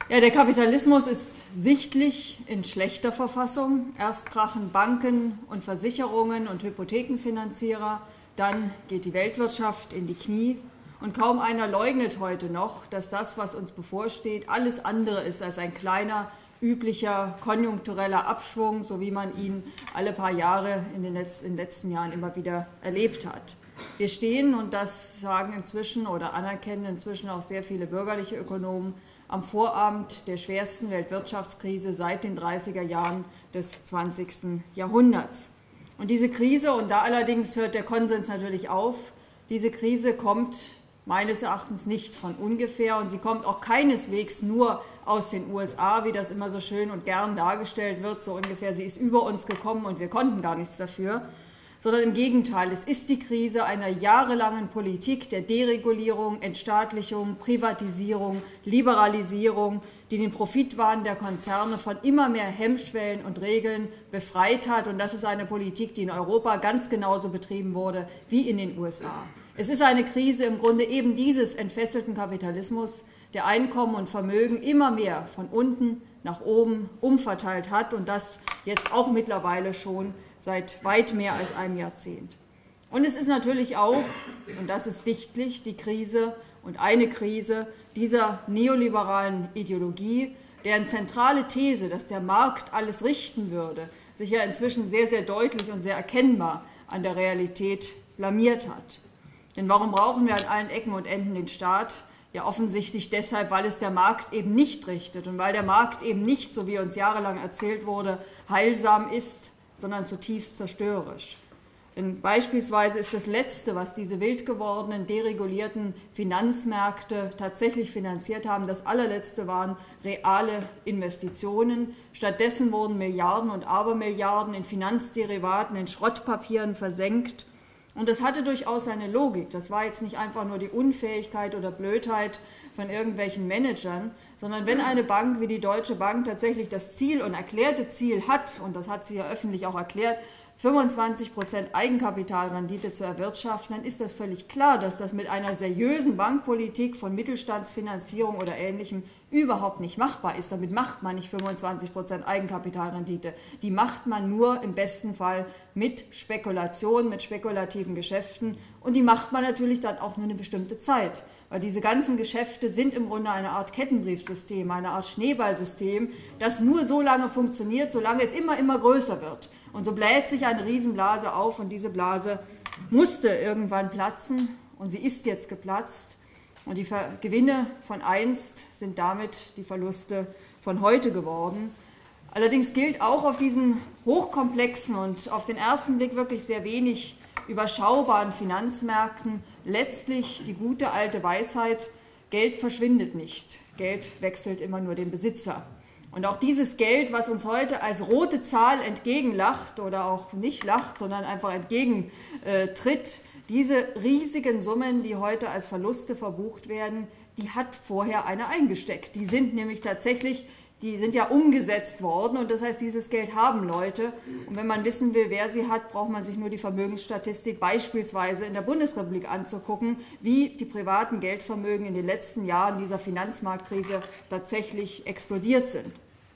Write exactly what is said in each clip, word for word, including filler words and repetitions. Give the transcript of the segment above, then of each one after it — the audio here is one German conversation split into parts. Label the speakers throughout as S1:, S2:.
S1: Ja, der Kapitalismus ist sichtlich in schlechter Verfassung. Erst krachen Banken und Versicherungen und Hypothekenfinanzierer, dann geht die Weltwirtschaft in die Knie. Und kaum einer leugnet heute noch, dass das, was uns bevorsteht, alles andere ist als ein kleiner, üblicher, konjunktureller Abschwung, so wie man ihn alle paar Jahre in den letzten Jahren immer wieder erlebt hat. Wir stehen, und das sagen inzwischen oder anerkennen inzwischen auch sehr viele bürgerliche Ökonomen, am Vorabend der schwersten Weltwirtschaftskrise seit den dreißiger Jahren des zwanzigsten Jahrhunderts. Und diese Krise, und da allerdings hört der Konsens natürlich auf, diese Krise kommt meines Erachtens nicht von ungefähr, und sie kommt auch keineswegs nur aus den U S A, wie das immer so schön und gern dargestellt wird, so ungefähr, sie ist über uns gekommen und wir konnten gar nichts dafür, sondern im Gegenteil, es ist die Krise einer jahrelangen Politik der Deregulierung, Entstaatlichung, Privatisierung, Liberalisierung, die den Profitwahn der Konzerne von immer mehr Hemmschwellen und Regeln befreit hat. Und das ist eine Politik, die in Europa ganz genauso betrieben wurde wie in den U S A. Es ist eine Krise im Grunde eben dieses entfesselten Kapitalismus, der Einkommen und Vermögen immer mehr von unten nach oben umverteilt hat, und das jetzt auch mittlerweile schon seit weit mehr als einem Jahrzehnt. Und es ist natürlich auch, und das ist sichtlich, die Krise und eine Krise dieser neoliberalen Ideologie, deren zentrale These, dass der Markt alles richten würde, sich ja inzwischen sehr, sehr deutlich und sehr erkennbar an der Realität blamiert hat. Denn warum brauchen wir an allen Ecken und Enden den Staat? Ja, offensichtlich deshalb, weil es der Markt eben nicht richtet und weil der Markt eben nicht, so wie uns jahrelang erzählt wurde, heilsam ist, sondern zutiefst zerstörerisch. Denn beispielsweise ist das Letzte, was diese wild gewordenen, deregulierten Finanzmärkte tatsächlich finanziert haben, das allerletzte waren reale Investitionen. Stattdessen wurden Milliarden und Abermilliarden in Finanzderivaten, in Schrottpapieren versenkt. Und das hatte durchaus seine Logik. Das war jetzt nicht einfach nur die Unfähigkeit oder Blödheit von irgendwelchen Managern, sondern wenn eine Bank wie die Deutsche Bank tatsächlich das Ziel und erklärte Ziel hat, und das hat sie ja öffentlich auch erklärt, fünfundzwanzig Prozent Eigenkapitalrendite zu erwirtschaften, dann ist das völlig klar, dass das mit einer seriösen Bankpolitik von Mittelstandsfinanzierung oder Ähnlichem überhaupt nicht machbar ist. Damit macht man nicht fünfundzwanzig Prozent Eigenkapitalrendite. Die macht man nur im besten Fall mit Spekulation, mit spekulativen Geschäften, und die macht man natürlich dann auch nur eine bestimmte Zeit. Weil diese ganzen Geschäfte sind im Grunde eine Art Kettenbriefsystem, eine Art Schneeballsystem, das nur so lange funktioniert, solange es immer, immer größer wird. Und so bläht sich eine Riesenblase auf, und diese Blase musste irgendwann platzen, und sie ist jetzt geplatzt. Und die Ver- Gewinne von einst sind damit die Verluste von heute geworden. Allerdings gilt auch auf diesen hochkomplexen und auf den ersten Blick wirklich sehr wenig überschaubaren Finanzmärkten letztlich die gute alte Weisheit: Geld verschwindet nicht, Geld wechselt immer nur den Besitzer. Und auch dieses Geld, was uns heute als rote Zahl entgegenlacht oder auch nicht lacht, sondern einfach entgegentritt, diese riesigen Summen, die heute als Verluste verbucht werden, die hat vorher einer eingesteckt. Die sind nämlich tatsächlich, die sind ja umgesetzt worden, und das heißt, dieses Geld haben Leute. Und wenn man wissen will, wer sie hat, braucht man sich nur die Vermögensstatistik beispielsweise in der Bundesrepublik anzugucken, wie die privaten Geldvermögen in den letzten Jahren dieser Finanzmarktkrise tatsächlich explodiert sind.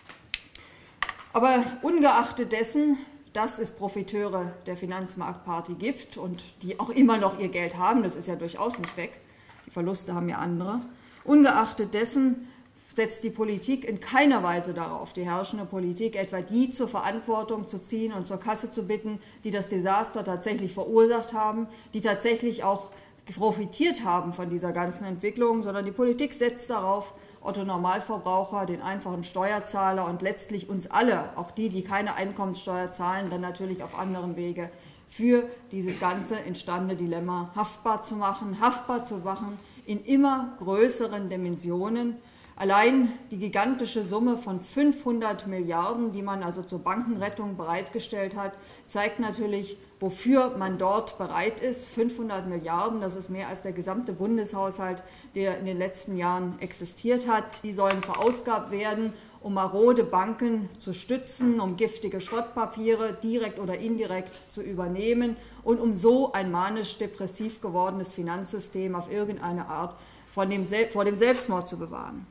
S1: Aber ungeachtet dessen, dass es Profiteure der Finanzmarktparty gibt und die auch immer noch ihr Geld haben, das ist ja durchaus nicht weg, die Verluste haben ja andere, ungeachtet dessen setzt die Politik in keiner Weise darauf, die herrschende Politik, etwa die zur Verantwortung zu ziehen und zur Kasse zu bitten, die das Desaster tatsächlich verursacht haben, die tatsächlich auch profitiert haben von dieser ganzen Entwicklung, sondern die Politik setzt darauf, Otto Normalverbraucher, den einfachen Steuerzahler und letztlich uns alle, auch die, die keine Einkommenssteuer zahlen, dann natürlich auf anderem Wege, für dieses ganze entstandene Dilemma haftbar zu machen, haftbar zu machen in immer größeren Dimensionen. Allein die gigantische Summe von fünfhundert Milliarden, die man also zur Bankenrettung bereitgestellt hat, zeigt natürlich, wofür man dort bereit ist. fünfhundert Milliarden, das ist mehr als der gesamte Bundeshaushalt, der in den letzten Jahren existiert hat. Die sollen verausgabt werden, um marode Banken zu stützen, um giftige Schrottpapiere direkt oder indirekt zu übernehmen und um so ein manisch-depressiv gewordenes Finanzsystem auf irgendeine Art vor dem, vor dem Selbstmord zu bewahren.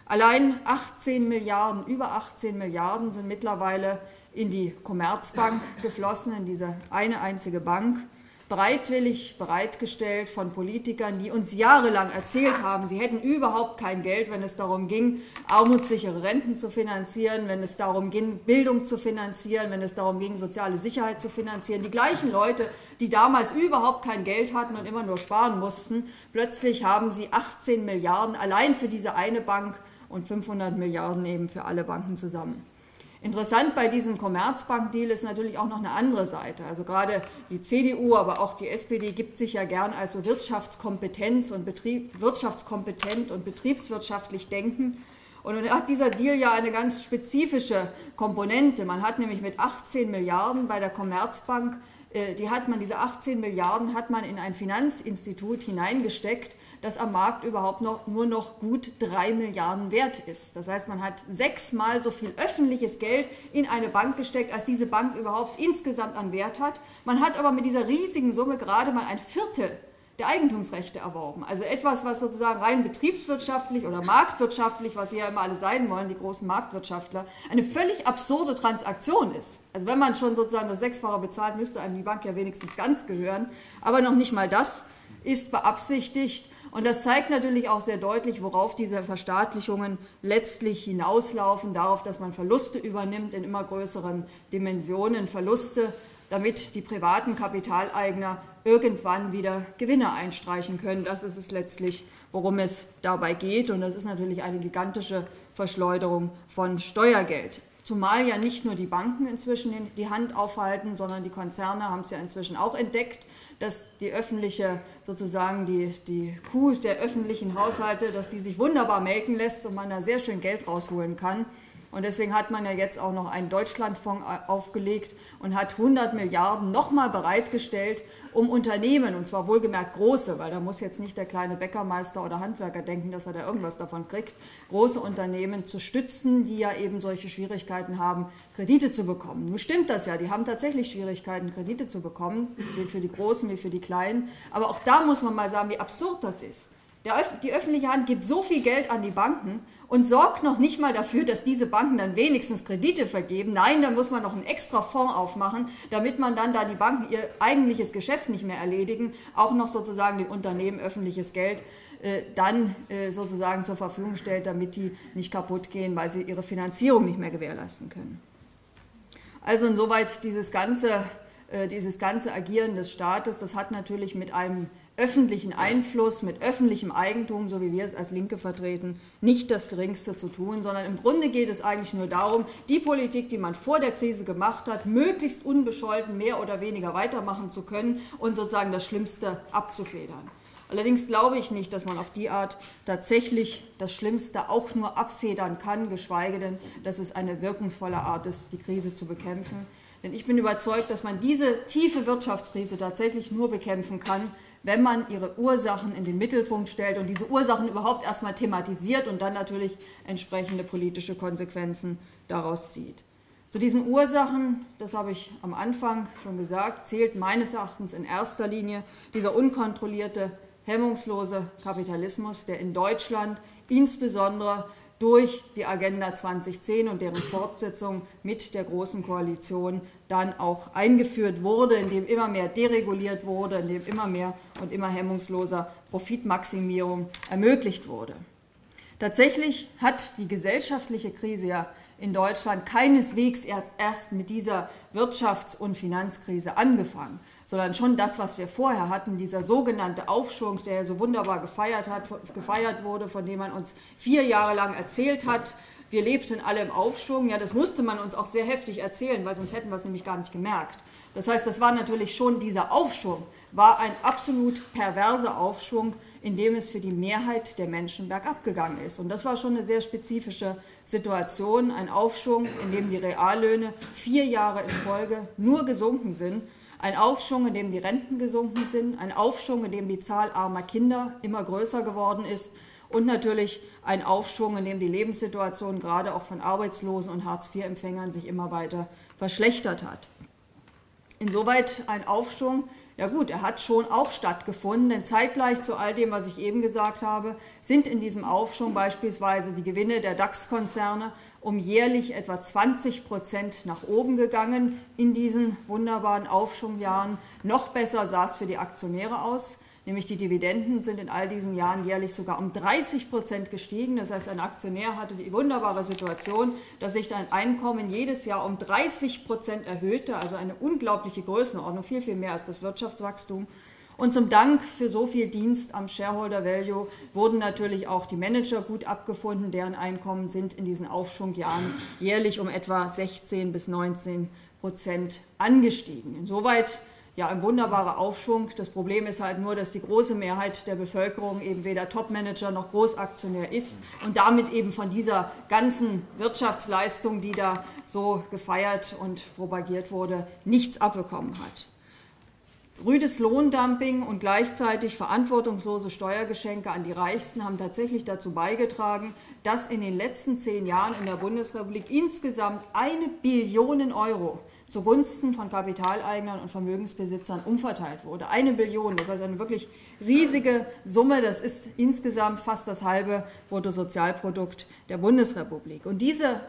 S1: Allein achtzehn Milliarden, über achtzehn Milliarden sind mittlerweile in die Commerzbank geflossen, in diese eine einzige Bank, bereitwillig bereitgestellt von Politikern, die uns jahrelang erzählt haben, sie hätten überhaupt kein Geld, wenn es darum ging, armutssichere Renten zu finanzieren, wenn es darum ging, Bildung zu finanzieren, wenn es darum ging, soziale Sicherheit zu finanzieren. Die gleichen Leute, die damals überhaupt kein Geld hatten und immer nur sparen mussten, plötzlich haben sie achtzehn Milliarden allein für diese eine Bank und fünfhundert Milliarden eben für alle Banken zusammen. Interessant bei diesem Commerzbank-Deal ist natürlich auch noch eine andere Seite. Also gerade die C D U, aber auch die S P D gibt sich ja gern als so Wirtschaftskompetenz und Betrieb, wirtschaftskompetent und betriebswirtschaftlich denken. Und nun hat dieser Deal ja eine ganz spezifische Komponente. Man hat nämlich mit achtzehn Milliarden bei der Commerzbank, die hat man, diese achtzehn Milliarden hat man in ein Finanzinstitut hineingesteckt, das am Markt überhaupt noch, nur noch gut drei Milliarden wert ist. Das heißt, man hat sechsmal so viel öffentliches Geld in eine Bank gesteckt, als diese Bank überhaupt insgesamt an Wert hat. Man hat aber mit dieser riesigen Summe gerade mal ein Viertel der Eigentumsrechte erworben. Also etwas, was sozusagen rein betriebswirtschaftlich oder marktwirtschaftlich, was sie ja immer alle sein wollen, die großen Marktwirtschaftler, eine völlig absurde Transaktion ist. Also wenn man schon sozusagen das Sechsfache bezahlt, müsste einem die Bank ja wenigstens ganz gehören. Aber noch nicht mal das ist beabsichtigt. Und das zeigt natürlich auch sehr deutlich, worauf diese Verstaatlichungen letztlich hinauslaufen, darauf, dass man Verluste übernimmt in immer größeren Dimensionen, Verluste, damit die privaten Kapitaleigner irgendwann wieder Gewinne einstreichen können. Das ist es letztlich, worum es dabei geht. Und das ist natürlich eine gigantische Verschleuderung von Steuergeld. Zumal ja nicht nur die Banken inzwischen die Hand aufhalten, sondern die Konzerne haben es ja inzwischen auch entdeckt, dass die öffentliche, sozusagen die, die Kuh der öffentlichen Haushalte, dass die sich wunderbar melken lässt und man da sehr schön Geld rausholen kann. Und deswegen hat man ja jetzt auch noch einen Deutschlandfonds aufgelegt und hat hundert Milliarden nochmal bereitgestellt, um Unternehmen, und zwar wohlgemerkt große, weil da muss jetzt nicht der kleine Bäckermeister oder Handwerker denken, dass er da irgendwas davon kriegt, große Unternehmen zu stützen, die ja eben solche Schwierigkeiten haben, Kredite zu bekommen. Nun stimmt das ja, die haben tatsächlich Schwierigkeiten, Kredite zu bekommen, gilt für die Großen wie für die Kleinen. Aber auch da muss man mal sagen, wie absurd das ist. Die öffentliche Hand gibt so viel Geld an die Banken und sorgt noch nicht mal dafür, dass diese Banken dann wenigstens Kredite vergeben. Nein, dann muss man noch einen extra Fonds aufmachen, damit man dann, da die Banken ihr eigentliches Geschäft nicht mehr erledigen, auch noch sozusagen den Unternehmen öffentliches Geld äh, dann äh, sozusagen zur Verfügung stellt, damit die nicht kaputt gehen, weil sie ihre Finanzierung nicht mehr gewährleisten können. Also insoweit dieses ganze, äh, dieses ganze Agieren des Staates, das hat natürlich mit einem öffentlichen Einfluss, mit öffentlichem Eigentum, so wie wir es als Linke vertreten, nicht das Geringste zu tun, sondern im Grunde geht es eigentlich nur darum, die Politik, die man vor der Krise gemacht hat, möglichst unbescholten mehr oder weniger weitermachen zu können und sozusagen das Schlimmste abzufedern. Allerdings glaube ich nicht, dass man auf die Art tatsächlich das Schlimmste auch nur abfedern kann, geschweige denn, dass es eine wirkungsvolle Art ist, die Krise zu bekämpfen. Denn ich bin überzeugt, dass man diese tiefe Wirtschaftskrise tatsächlich nur bekämpfen kann, wenn man ihre Ursachen in den Mittelpunkt stellt und diese Ursachen überhaupt erstmal thematisiert und dann natürlich entsprechende politische Konsequenzen daraus zieht. Zu diesen Ursachen, das habe ich am Anfang schon gesagt, zählt meines Erachtens in erster Linie dieser unkontrollierte, hemmungslose Kapitalismus, der in Deutschland insbesondere durch die Agenda zweitausendzehn und deren Fortsetzung mit der Großen Koalition dann auch eingeführt wurde, in dem immer mehr dereguliert wurde, in dem immer mehr und immer hemmungsloser Profitmaximierung ermöglicht wurde. Tatsächlich hat die gesellschaftliche Krise ja in Deutschland keineswegs erst, erst mit dieser Wirtschafts- und Finanzkrise angefangen, sondern schon das, was wir vorher hatten, dieser sogenannte Aufschwung, der so wunderbar gefeiert, hat, gefeiert wurde, von dem man uns vier Jahre lang erzählt hat, wir lebten alle im Aufschwung. Ja, das musste man uns auch sehr heftig erzählen, weil sonst hätten wir es nämlich gar nicht gemerkt. Das heißt, das war natürlich schon, dieser Aufschwung war ein absolut perverser Aufschwung, in dem es für die Mehrheit der Menschen bergab gegangen ist. Und das war schon eine sehr spezifische Situation, ein Aufschwung, in dem die Reallöhne vier Jahre in Folge nur gesunken sind, ein Aufschwung, in dem die Renten gesunken sind, ein Aufschwung, in dem die Zahl armer Kinder immer größer geworden ist und natürlich ein Aufschwung, in dem die Lebenssituation gerade auch von Arbeitslosen und Hartz vier Empfängern sich immer weiter verschlechtert hat. Insoweit ein Aufschwung, Ja gut, er hat schon auch stattgefunden, denn zeitgleich zu all dem, was ich eben gesagt habe, sind in diesem Aufschwung beispielsweise die Gewinne der DAX-Konzerne um jährlich etwa zwanzig Prozent nach oben gegangen in diesen wunderbaren Aufschwungjahren. Noch besser sah es für die Aktionäre aus, nämlich die Dividenden sind in all diesen Jahren jährlich sogar um dreißig Prozent gestiegen. Das heißt, ein Aktionär hatte die wunderbare Situation, dass sich sein Einkommen jedes Jahr um dreißig Prozent erhöhte, also eine unglaubliche Größenordnung, viel, viel mehr als das Wirtschaftswachstum. Und zum Dank für so viel Dienst am Shareholder Value wurden natürlich auch die Manager gut abgefunden, deren Einkommen sind in diesen Aufschwungjahren jährlich um etwa sechzehn bis neunzehn Prozent angestiegen. Insoweit ja, ein wunderbarer Aufschwung. Das Problem ist halt nur, dass die große Mehrheit der Bevölkerung eben weder Topmanager noch Großaktionär ist und damit eben von dieser ganzen Wirtschaftsleistung, die da so gefeiert und propagiert wurde, nichts abbekommen hat. Rüdes Lohndumping und gleichzeitig verantwortungslose Steuergeschenke an die Reichsten haben tatsächlich dazu beigetragen, dass in den letzten zehn Jahren in der Bundesrepublik insgesamt eine Billion Euro zugunsten von Kapitaleignern und Vermögensbesitzern umverteilt wurde. Eine Billion, das heißt eine wirklich riesige Summe, das ist insgesamt fast das halbe Bruttosozialprodukt der Bundesrepublik. Und diese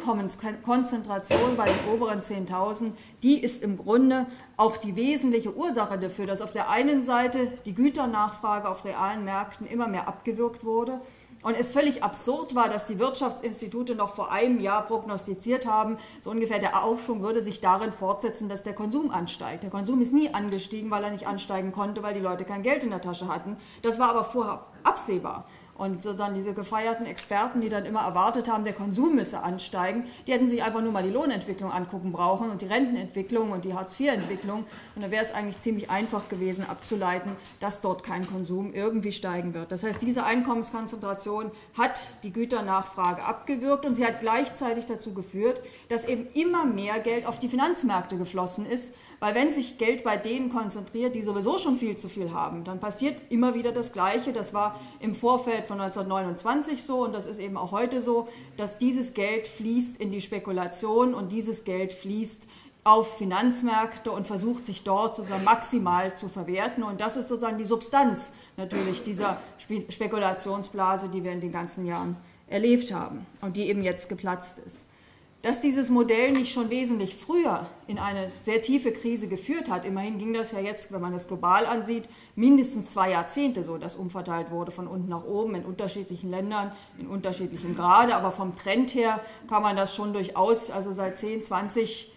S1: Einkommenskonzentration bei den oberen zehntausend, die ist im Grunde auch die wesentliche Ursache dafür, dass auf der einen Seite die Güternachfrage auf realen Märkten immer mehr abgewürgt wurde und es völlig absurd war, dass die Wirtschaftsinstitute noch vor einem Jahr prognostiziert haben, so ungefähr der Aufschwung würde sich darin fortsetzen, dass der Konsum ansteigt. Der Konsum ist nie angestiegen, weil er nicht ansteigen konnte, weil die Leute kein Geld in der Tasche hatten. Das war aber vorher absehbar. Und sozusagen diese gefeierten Experten, die dann immer erwartet haben, der Konsum müsse ansteigen, die hätten sich einfach nur mal die Lohnentwicklung angucken brauchen und die Rentenentwicklung und die Hartz-vier-Entwicklung. Und dann wäre es eigentlich ziemlich einfach gewesen abzuleiten, dass dort kein Konsum irgendwie steigen wird. Das heißt, diese Einkommenskonzentration hat die Güternachfrage abgewürgt und sie hat gleichzeitig dazu geführt, dass eben immer mehr Geld auf die Finanzmärkte geflossen ist. Weil wenn sich Geld bei denen konzentriert, die sowieso schon viel zu viel haben, dann passiert immer wieder das Gleiche. Das war im Vorfeld von neunzehnhundertneunundzwanzig so und das ist eben auch heute so, dass dieses Geld fließt in die Spekulation und dieses Geld fließt auf Finanzmärkte und versucht sich dort sozusagen maximal zu verwerten. Und das ist sozusagen die Substanz natürlich dieser Spekulationsblase, die wir in den ganzen Jahren erlebt haben und die eben jetzt geplatzt ist. Dass dieses Modell nicht schon wesentlich früher in eine sehr tiefe Krise geführt hat, immerhin ging das ja jetzt, wenn man das global ansieht, mindestens zwei Jahrzehnte so, dass umverteilt wurde von unten nach oben in unterschiedlichen Ländern, in unterschiedlichem Grade, aber vom Trend her kann man das schon durchaus, also seit zehn, zwanzig,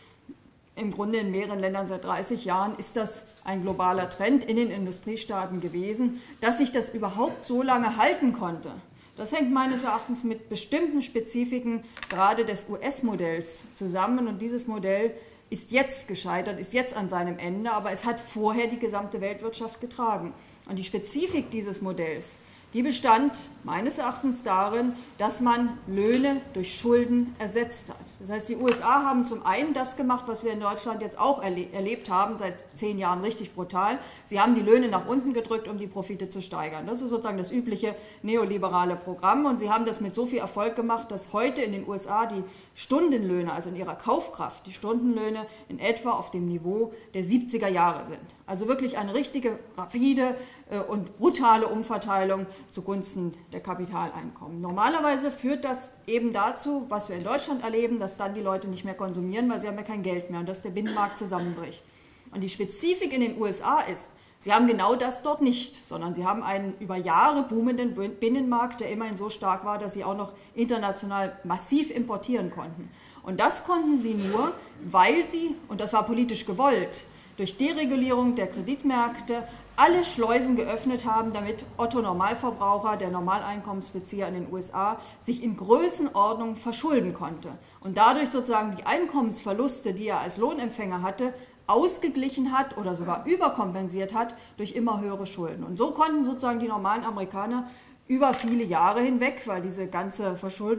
S1: im Grunde in mehreren Ländern seit dreißig Jahren ist das ein globaler Trend in den Industriestaaten gewesen, dass sich das überhaupt so lange halten konnte. Das hängt meines Erachtens mit bestimmten Spezifiken gerade des U S-Modells zusammen und dieses Modell ist jetzt gescheitert, ist jetzt an seinem Ende, aber es hat vorher die gesamte Weltwirtschaft getragen. Und die Spezifik dieses Modells, die bestand meines Erachtens darin, dass man Löhne durch Schulden ersetzt hat. Das heißt, die U S A haben zum einen das gemacht, was wir in Deutschland jetzt auch erle- erlebt haben, seit zehn Jahren richtig brutal. Sie haben die Löhne nach unten gedrückt, um die Profite zu steigern. Das ist sozusagen das übliche neoliberale Programm und sie haben das mit so viel Erfolg gemacht, dass heute in den U S A die Stundenlöhne, also in ihrer Kaufkraft, die Stundenlöhne in etwa auf dem Niveau der siebziger Jahre sind. Also wirklich eine richtige, rapide und brutale Umverteilung zugunsten der Kapitaleinkommen. Normalerweise führt das eben dazu, was wir in Deutschland erleben, dass dann die Leute nicht mehr konsumieren, weil sie haben ja kein Geld mehr und dass der Binnenmarkt zusammenbricht. Und die Spezifik in den U S A ist, sie haben genau das dort nicht, sondern sie haben einen über Jahre boomenden Binnenmarkt, der immerhin so stark war, dass sie auch noch international massiv importieren konnten. Und das konnten sie nur, weil sie, und das war politisch gewollt, durch Deregulierung der Kreditmärkte alle Schleusen geöffnet haben, damit Otto-Normalverbraucher, der Normaleinkommensbezieher in den U S A, sich in Größenordnung verschulden konnte und dadurch sozusagen die Einkommensverluste, die er als Lohnempfänger hatte, ausgeglichen hat oder sogar überkompensiert hat durch immer höhere Schulden. Und so konnten sozusagen die normalen Amerikaner über viele Jahre hinweg, weil diese ganze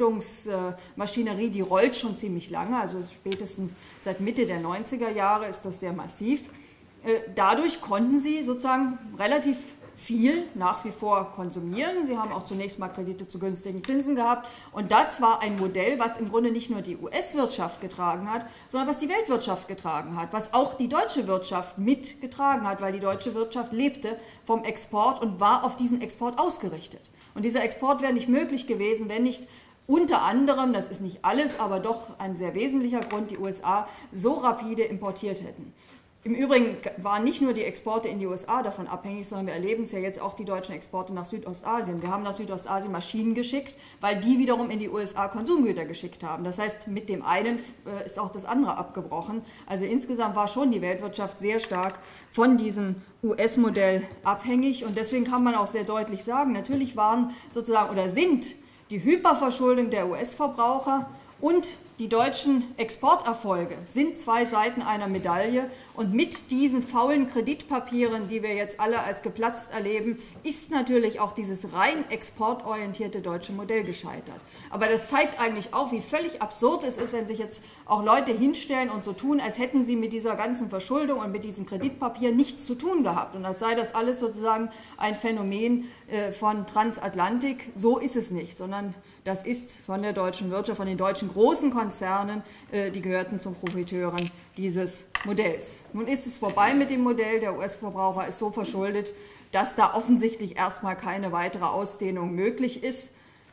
S1: Verschuldungsmaschinerie, die rollt schon ziemlich lange, also spätestens seit Mitte der neunziger Jahre ist das sehr massiv. Dadurch konnten sie sozusagen relativ viel nach wie vor konsumieren. Sie haben auch zunächst mal Kredite zu günstigen Zinsen gehabt. Und das war ein Modell, was im Grunde nicht nur die U S-Wirtschaft getragen hat, sondern was die Weltwirtschaft getragen hat, was auch die deutsche Wirtschaft mitgetragen hat, weil die deutsche Wirtschaft lebte vom Export und war auf diesen Export ausgerichtet. Und dieser Export wäre nicht möglich gewesen, wenn nicht unter anderem, das ist nicht alles, aber doch ein sehr wesentlicher Grund, die U S A so rapide importiert hätten. Im Übrigen waren nicht nur die Exporte in die U S A davon abhängig, sondern wir erleben es ja jetzt auch die deutschen Exporte nach Südostasien. Wir haben nach Südostasien Maschinen geschickt, weil die wiederum in die U S A Konsumgüter geschickt haben. Das heißt, mit dem einen ist auch das andere abgebrochen. Also insgesamt war schon die Weltwirtschaft sehr stark von diesem U S-Modell abhängig. Und deswegen kann man auch sehr deutlich sagen, natürlich waren sozusagen oder sind die Hyperverschuldung der U S-Verbraucher und die deutschen Exporterfolge sind zwei Seiten einer Medaille und mit diesen faulen Kreditpapieren, die wir jetzt alle als geplatzt erleben, ist natürlich auch dieses rein exportorientierte deutsche Modell gescheitert. Aber das zeigt eigentlich auch, wie völlig absurd es ist, wenn sich jetzt auch Leute hinstellen und so tun, als hätten sie mit dieser ganzen Verschuldung und mit diesen Kreditpapieren nichts zu tun gehabt und als sei das alles sozusagen ein Phänomen von Transatlantik. So ist es nicht, sondern das ist von der deutschen Wirtschaft, von den deutschen großen Konzernen, die gehörten zum Profiteuren dieses Modells. Nun ist es vorbei mit dem Modell, der U S-Verbraucher ist so verschuldet, dass da offensichtlich erstmal keine weitere Ausdehnung möglich ist.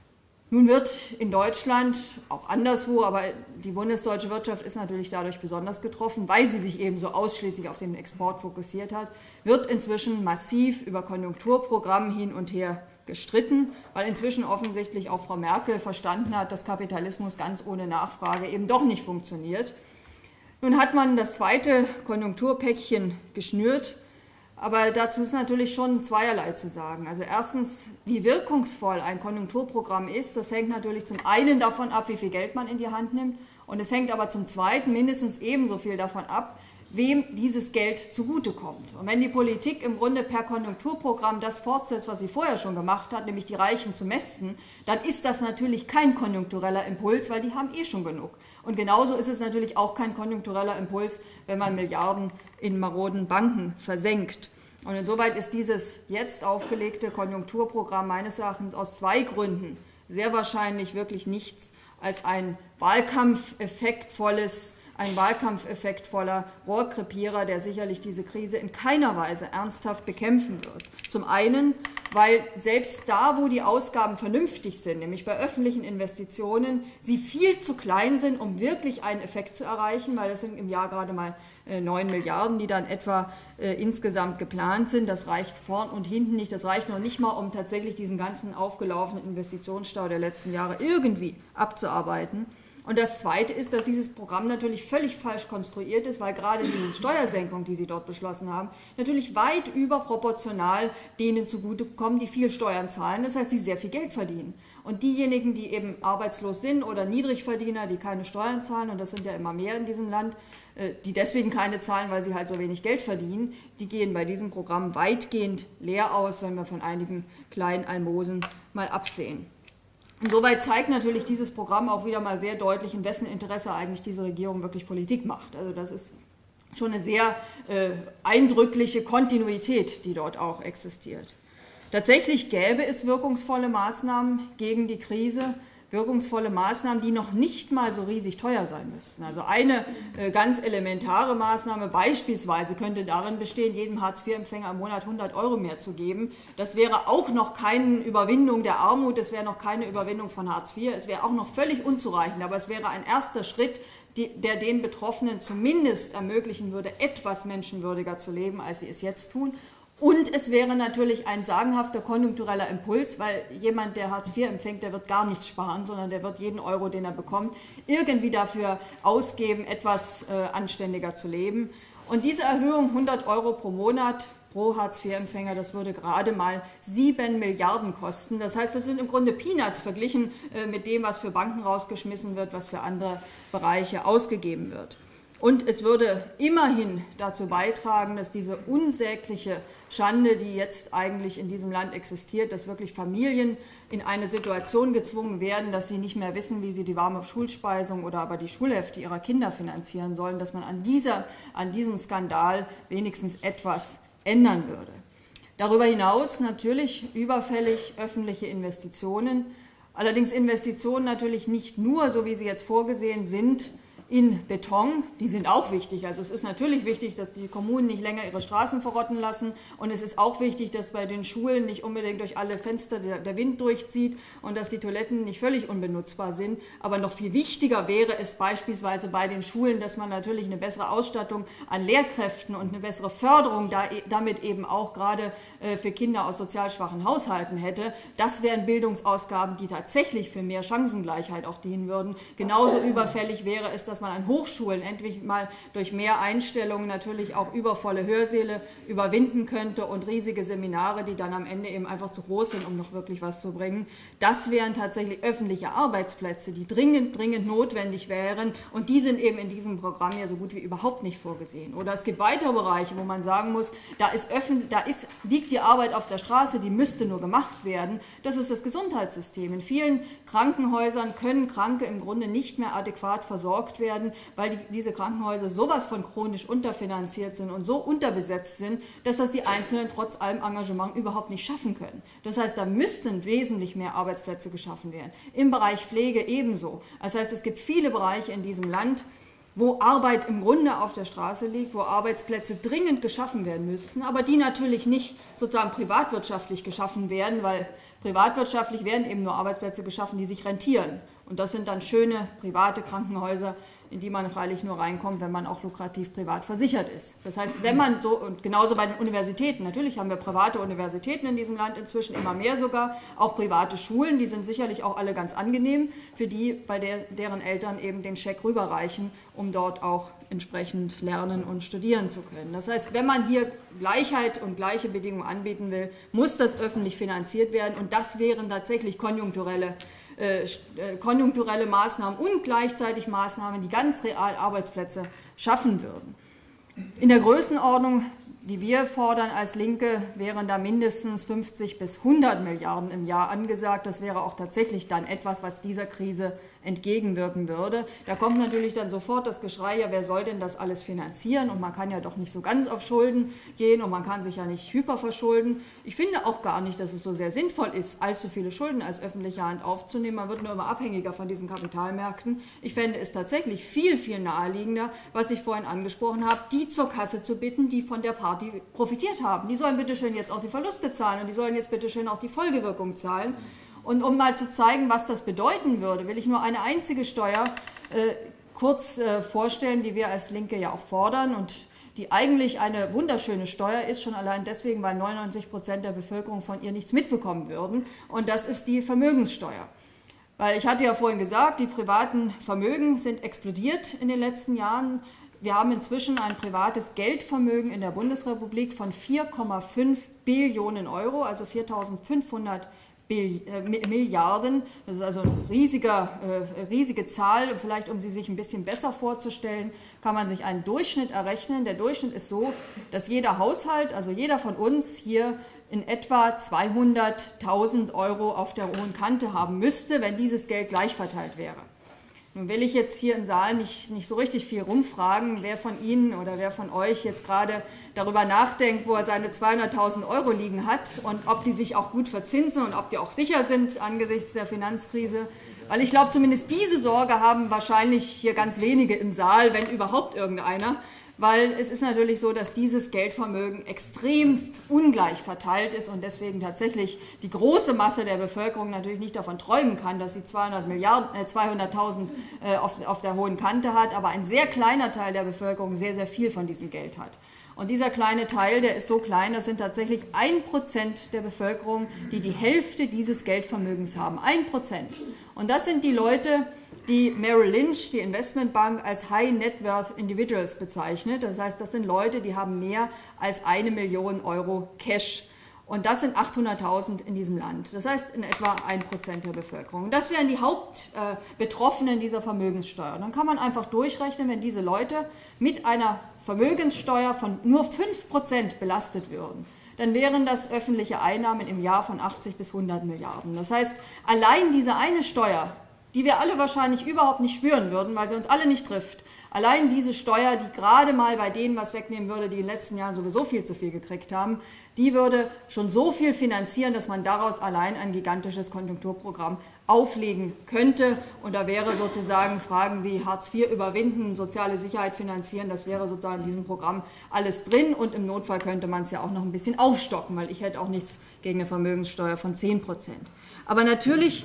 S1: Nun wird in Deutschland, auch anderswo, aber die bundesdeutsche Wirtschaft ist natürlich dadurch besonders getroffen, weil sie sich eben so ausschließlich auf den Export fokussiert hat, wird inzwischen massiv über Konjunkturprogramme hin und her gestritten, weil inzwischen offensichtlich auch Frau Merkel verstanden hat, dass Kapitalismus ganz ohne Nachfrage eben doch nicht funktioniert. Nun hat man das zweite Konjunkturpäckchen geschnürt, aber dazu ist natürlich schon zweierlei zu sagen. Also erstens, wie wirkungsvoll ein Konjunkturprogramm ist, das hängt natürlich zum einen davon ab, wie viel Geld man in die Hand nimmt, und es hängt aber zum zweiten mindestens ebenso viel davon ab, wem dieses Geld zugutekommt. Und wenn die Politik im Grunde per Konjunkturprogramm das fortsetzt, was sie vorher schon gemacht hat, nämlich die Reichen zu mästen, dann ist das natürlich kein konjunktureller Impuls, weil die haben eh schon genug. Und genauso ist es natürlich auch kein konjunktureller Impuls, wenn man Milliarden in maroden Banken versenkt. Und insoweit ist dieses jetzt aufgelegte Konjunkturprogramm meines Erachtens aus zwei Gründen sehr wahrscheinlich wirklich nichts als ein wahlkampfeffektvolles ein wahlkampfeffektvoller Rohrkrepierer, der sicherlich diese Krise in keiner Weise ernsthaft bekämpfen wird. Zum einen, weil selbst da, wo die Ausgaben vernünftig sind, nämlich bei öffentlichen Investitionen, sie viel zu klein sind, um wirklich einen Effekt zu erreichen, weil das sind im Jahr gerade mal neun Milliarden, die dann etwa äh, insgesamt geplant sind. Das reicht vorn und hinten nicht. Das reicht noch nicht mal, um tatsächlich diesen ganzen aufgelaufenen Investitionsstau der letzten Jahre irgendwie abzuarbeiten. Und das Zweite ist, dass dieses Programm natürlich völlig falsch konstruiert ist, weil gerade diese Steuersenkung, die Sie dort beschlossen haben, natürlich weit überproportional denen zugutekommen, die viel Steuern zahlen, das heißt, die sehr viel Geld verdienen. Und diejenigen, die eben arbeitslos sind oder Niedrigverdiener, die keine Steuern zahlen, und das sind ja immer mehr in diesem Land, die deswegen keine zahlen, weil sie halt so wenig Geld verdienen, die gehen bei diesem Programm weitgehend leer aus, wenn wir von einigen kleinen Almosen mal absehen. Insoweit zeigt natürlich dieses Programm auch wieder mal sehr deutlich, in wessen Interesse eigentlich diese Regierung wirklich Politik macht. Also das ist schon eine sehr äh, eindrückliche Kontinuität, die dort auch existiert. Tatsächlich gäbe es wirkungsvolle Maßnahmen gegen die Krise, wirkungsvolle Maßnahmen, die noch nicht mal so riesig teuer sein müssten. Also eine äh, ganz elementare Maßnahme beispielsweise könnte darin bestehen, jedem Hartz-vier-Empfänger im Monat hundert Euro mehr zu geben. Das wäre auch noch keine Überwindung der Armut, das wäre noch keine Überwindung von Hartz vier, es wäre auch noch völlig unzureichend, aber es wäre ein erster Schritt, die, der den Betroffenen zumindest ermöglichen würde, etwas menschenwürdiger zu leben, als sie es jetzt tun. Und es wäre natürlich ein sagenhafter konjunktureller Impuls, weil jemand, der Hartz vier empfängt, der wird gar nichts sparen, sondern der wird jeden Euro, den er bekommt, irgendwie dafür ausgeben, etwas äh, anständiger zu leben. Und diese Erhöhung hundert Euro pro Monat pro Hartz vier Empfänger, das würde gerade mal sieben Milliarden kosten. Das heißt, das sind im Grunde Peanuts verglichen äh, mit dem, was für Banken rausgeschmissen wird, was für andere Bereiche ausgegeben wird. Und es würde immerhin dazu beitragen, dass diese unsägliche Schande, die jetzt eigentlich in diesem Land existiert, dass wirklich Familien in eine Situation gezwungen werden, dass sie nicht mehr wissen, wie sie die warme Schulspeisung oder aber die Schulhefte ihrer Kinder finanzieren sollen, dass man an, dieser, an diesem Skandal wenigstens etwas ändern würde. Darüber hinaus natürlich überfällig öffentliche Investitionen, allerdings Investitionen natürlich nicht nur, so wie sie jetzt vorgesehen sind, in Beton, die sind auch wichtig. Also es ist natürlich wichtig, dass die Kommunen nicht länger ihre Straßen verrotten lassen, und es ist auch wichtig, dass bei den Schulen nicht unbedingt durch alle Fenster der, der Wind durchzieht und dass die Toiletten nicht völlig unbenutzbar sind. Aber noch viel wichtiger wäre es beispielsweise bei den Schulen, dass man natürlich eine bessere Ausstattung an Lehrkräften und eine bessere Förderung da, damit eben auch gerade äh, für Kinder aus sozial schwachen Haushalten hätte. Das wären Bildungsausgaben, die tatsächlich für mehr Chancengleichheit auch dienen würden. Genauso überfällig wäre es, dass dass man an Hochschulen endlich mal durch mehr Einstellungen natürlich auch übervolle Hörsäle überwinden könnte und riesige Seminare, die dann am Ende eben einfach zu groß sind, um noch wirklich was zu bringen. Das wären tatsächlich öffentliche Arbeitsplätze, die dringend, dringend notwendig wären, und die sind eben in diesem Programm ja so gut wie überhaupt nicht vorgesehen. Oder es gibt weitere Bereiche, wo man sagen muss, da, ist öffentlich, da ist, liegt die Arbeit auf der Straße, die müsste nur gemacht werden. Das ist das Gesundheitssystem. In vielen Krankenhäusern können Kranke im Grunde nicht mehr adäquat versorgt werden, werden, weil die, diese Krankenhäuser sowas von chronisch unterfinanziert sind und so unterbesetzt sind, dass das die Einzelnen trotz allem Engagement überhaupt nicht schaffen können. Das heißt, da müssten wesentlich mehr Arbeitsplätze geschaffen werden. Im Bereich Pflege ebenso. Das heißt, es gibt viele Bereiche in diesem Land, wo Arbeit im Grunde auf der Straße liegt, wo Arbeitsplätze dringend geschaffen werden müssten, aber die natürlich nicht sozusagen privatwirtschaftlich geschaffen werden, weil privatwirtschaftlich werden eben nur Arbeitsplätze geschaffen, die sich rentieren. Und das sind dann schöne private Krankenhäuser, in die man freilich nur reinkommt, wenn man auch lukrativ privat versichert ist. Das heißt, wenn man so, und genauso bei den Universitäten, natürlich haben wir private Universitäten in diesem Land inzwischen, immer mehr sogar, auch private Schulen, die sind sicherlich auch alle ganz angenehm, für die, bei der, deren Eltern eben den Scheck rüberreichen, um dort auch entsprechend lernen und studieren zu können. Das heißt, wenn man hier Gleichheit und gleiche Bedingungen anbieten will, muss das öffentlich finanziert werden, und das wären tatsächlich konjunkturelle Äh, konjunkturelle Maßnahmen und gleichzeitig Maßnahmen, die ganz real Arbeitsplätze schaffen würden. In der Größenordnung, die wir fordern als Linke, wären da mindestens fünfzig bis hundert Milliarden im Jahr angesagt. Das wäre auch tatsächlich dann etwas, was dieser Krise entgegenwirken würde. Da kommt natürlich dann sofort das Geschrei, ja, wer soll denn das alles finanzieren? Und man kann ja doch nicht so ganz auf Schulden gehen und man kann sich ja nicht hyperverschulden. Ich finde auch gar nicht, dass es so sehr sinnvoll ist, allzu viele Schulden als öffentliche Hand aufzunehmen. Man wird nur immer abhängiger von diesen Kapitalmärkten. Ich fände es tatsächlich viel, viel naheliegender, was ich vorhin angesprochen habe, die zur Kasse zu bitten, die von der Party profitiert haben. Die sollen bitteschön jetzt auch die Verluste zahlen und die sollen jetzt bitteschön auch die Folgewirkung zahlen. Und um mal zu zeigen, was das bedeuten würde, will ich nur eine einzige Steuer äh, kurz äh, vorstellen, die wir als Linke ja auch fordern und die eigentlich eine wunderschöne Steuer ist, schon allein deswegen, weil neunundneunzig Prozent der Bevölkerung von ihr nichts mitbekommen würden. Und das ist die Vermögenssteuer. Weil ich hatte ja vorhin gesagt, die privaten Vermögen sind explodiert in den letzten Jahren. Wir haben inzwischen ein privates Geldvermögen in der Bundesrepublik von vier Komma fünf Billionen Euro, also viertausendfünfhundert Milliarden. Das ist also eine riesige, äh, riesige Zahl. Vielleicht, um sie sich ein bisschen besser vorzustellen, kann man sich einen Durchschnitt errechnen. Der Durchschnitt ist so, dass jeder Haushalt, also jeder von uns hier in etwa zweihunderttausend Euro auf der hohen Kante haben müsste, wenn dieses Geld gleich verteilt wäre. Nun will ich jetzt hier im Saal nicht, nicht so richtig viel rumfragen, wer von Ihnen oder wer von euch jetzt gerade darüber nachdenkt, wo er seine zweihunderttausend Euro liegen hat und ob die sich auch gut verzinsen und ob die auch sicher sind angesichts der Finanzkrise. Weil ich glaube, zumindest diese Sorge haben wahrscheinlich hier ganz wenige im Saal, wenn überhaupt irgendeiner. Weil es ist natürlich so, dass dieses Geldvermögen extremst ungleich verteilt ist und deswegen tatsächlich die große Masse der Bevölkerung natürlich nicht davon träumen kann, dass sie zweihundert Milliarden, äh, zweihunderttausend äh, auf, auf der hohen Kante hat, aber ein sehr kleiner Teil der Bevölkerung sehr, sehr viel von diesem Geld hat. Und dieser kleine Teil, der ist so klein, das sind tatsächlich ein Prozent der Bevölkerung, die die Hälfte dieses Geldvermögens haben. Ein Prozent. Und das sind die Leute, die Merrill Lynch, die Investmentbank, als High Net Worth Individuals bezeichnet. Das heißt, das sind Leute, die haben mehr als eine Million Euro Cash. Und das sind achthunderttausend in diesem Land. Das heißt, in etwa ein Prozent der Bevölkerung. Das wären die Hauptbetroffenen dieser Vermögenssteuer. Dann kann man einfach durchrechnen, wenn diese Leute mit einer Vermögenssteuer von nur fünf Prozent belastet würden, dann wären das öffentliche Einnahmen im Jahr von achtzig bis hundert Milliarden. Das heißt, allein diese eine Steuer, die wir alle wahrscheinlich überhaupt nicht spüren würden, weil sie uns alle nicht trifft. Allein diese Steuer, die gerade mal bei denen was wegnehmen würde, die in den letzten Jahren sowieso viel zu viel gekriegt haben, die würde schon so viel finanzieren, dass man daraus allein ein gigantisches Konjunkturprogramm auflegen könnte. Und da wäre sozusagen Fragen wie Hartz vier überwinden, soziale Sicherheit finanzieren, das wäre sozusagen in diesem Programm alles drin. Und im Notfall könnte man es ja auch noch ein bisschen aufstocken, weil ich hätte auch nichts gegen eine Vermögenssteuer von zehn Prozent. Aber natürlich...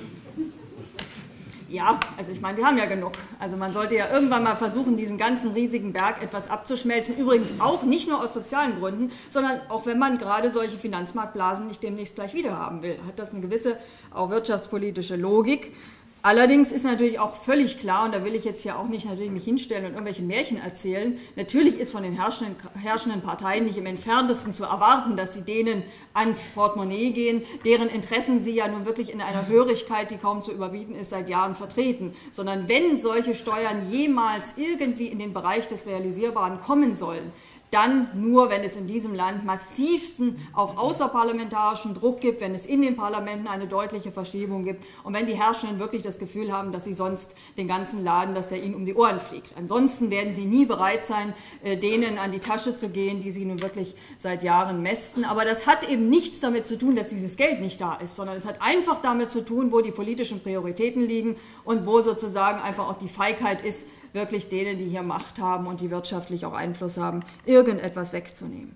S1: Ja, also ich meine, die haben ja genug. Also man sollte ja irgendwann mal versuchen, diesen ganzen riesigen Berg etwas abzuschmelzen. Übrigens auch nicht nur aus sozialen Gründen, sondern auch wenn man gerade solche Finanzmarktblasen nicht demnächst gleich wieder haben will. Hat das eine gewisse auch wirtschaftspolitische Logik. Allerdings ist natürlich auch völlig klar, und da will ich jetzt hier auch nicht natürlich mich hinstellen und irgendwelche Märchen erzählen, natürlich ist von den herrschenden, herrschenden Parteien nicht im Entferntesten zu erwarten, dass sie denen ans Portemonnaie gehen, deren Interessen sie ja nun wirklich in einer Hörigkeit, die kaum zu überbieten ist, seit Jahren vertreten, sondern wenn solche Steuern jemals irgendwie in den Bereich des Realisierbaren kommen sollen, dann nur, wenn es in diesem Land massivsten, auch außerparlamentarischen Druck gibt, wenn es in den Parlamenten eine deutliche Verschiebung gibt und wenn die Herrschenden wirklich das Gefühl haben, dass sie sonst den ganzen Laden, dass der ihnen um die Ohren fliegt. Ansonsten werden sie nie bereit sein, denen an die Tasche zu gehen, die sie nun wirklich seit Jahren mästen. Aber das hat eben nichts damit zu tun, dass dieses Geld nicht da ist, sondern es hat einfach damit zu tun, wo die politischen Prioritäten liegen und wo sozusagen einfach auch die Feigheit ist, wirklich denen, die hier Macht haben und die wirtschaftlich auch Einfluss haben, irgendetwas wegzunehmen.